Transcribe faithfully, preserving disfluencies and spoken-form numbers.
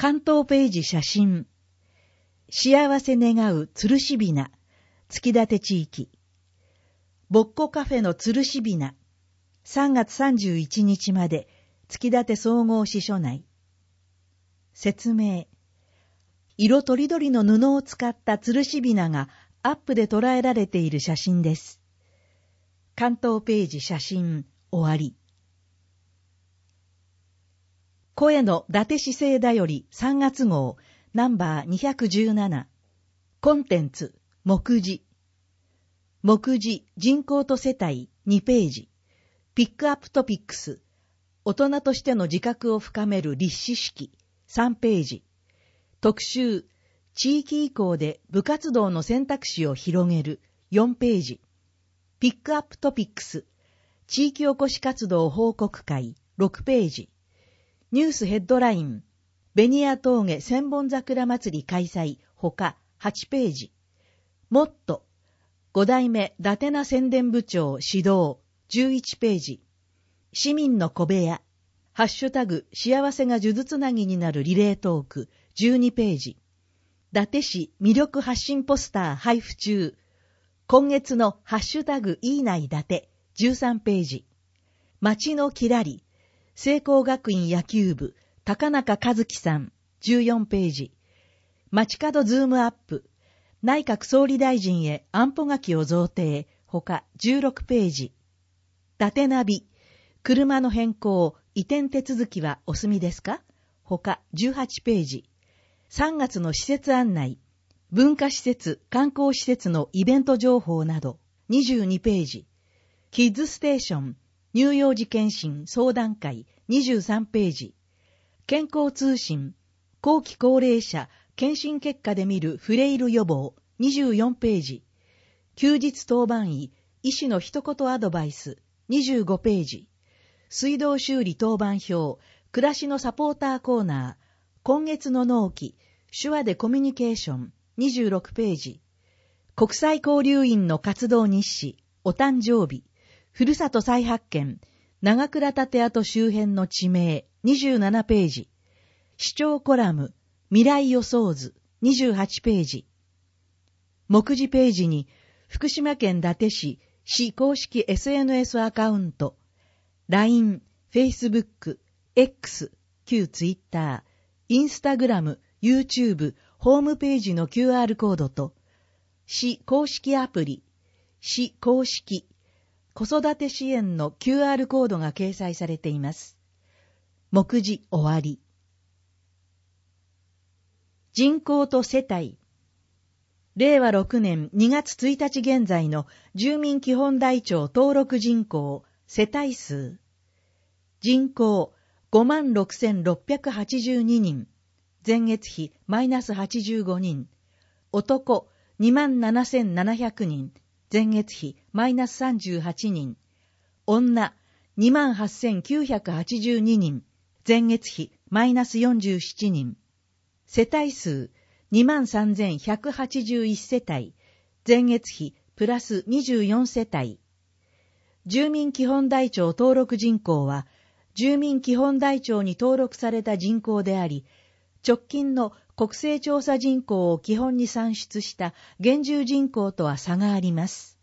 関東ページ写真。幸せ願うつるしびな、月立地域。ぼっこカフェのつるしびな、さんがつさんじゅういちにちまで、月立総合支所内。説明。色とりどりの布を使ったつるしびながアップで捉えられている写真です。関東ページ写真、終わり。声の伊達市政だよりさんがつ号、ナンバーにひゃくじゅうなな。コンテンツ、目次。目次、人口と世帯、にページ。ピックアップトピックス。大人としての自覚を深める立志式、さんページ。特集、地域移行で部活動の選択肢を広げる、よんページ。ピックアップトピックス。地域おこし活動報告会、ろくページ。ニュースヘッドライン、ベニヤ峠千本桜祭り開催、ほかはちページ。もっと、ご代目伊達名宣伝部長指導、じゅういちページ。市民の小部屋、ハッシュタグ幸せが数珠つなぎになるリレートーク、じゅうにページ。伊達市魅力発信ポスター配布中。今月のハッシュタグいいない伊達、じゅうさんページ。町のきらり、聖光学院野球部、高中和樹さん、じゅうよんページ。街角ズームアップ、内閣総理大臣へ安保書きを贈呈、ほかじゅうろくページ。伊達ナビ、車の変更、移転手続きはお済みですか？ほかじゅうはちページ。さんがつの施設案内、文化施設、観光施設のイベント情報など、にじゅうにページ。キッズステーション、乳幼児検診相談会、にじゅうさんページ。健康通信、後期高齢者、検診結果で見るフレイル予防、にじゅうよんページ。休日当番医、医師の一言アドバイス、にじゅうごページ。水道修理当番表、暮らしのサポーターコーナー、今月の納期、手話でコミュニケーション、にじゅうろくページ。国際交流員の活動日誌、お誕生日、ふるさと再発見、長倉立跡周辺の地名、にじゅうななページ。市長コラム、未来予想図、にじゅうはちページ。目次ページに、福島県伊達市、市公式 エスエヌエス アカウント、ライン、Facebook、X、旧 Twitter、Instagram、YouTube、ホームページの キューアール コードと、市公式アプリ、市公式、子育て支援の キューアール コードが掲載されています。目次終わり。人口と世帯。れいわろくねんにがつついたち現在の住民基本台帳登録人口、世帯数。人口 ごまんろくせんろっぴゃくはちじゅうににん。前月比マイナスはちじゅうごにん。男 にまんななせんななひゃくにん。前月比マイナスさんじゅうはちにん。女 にまんはっせんきゅうひゃくはちじゅうににん。前月比マイナスよんじゅうななにん。世帯数 にまんさんぜんひゃくはちじゅういち 世帯。前月比プラスにじゅうよん世帯。住民基本台帳登録人口は、住民基本台帳に登録された人口であり、直近の国勢調査人口を基本に算出した現住人口とは差があります。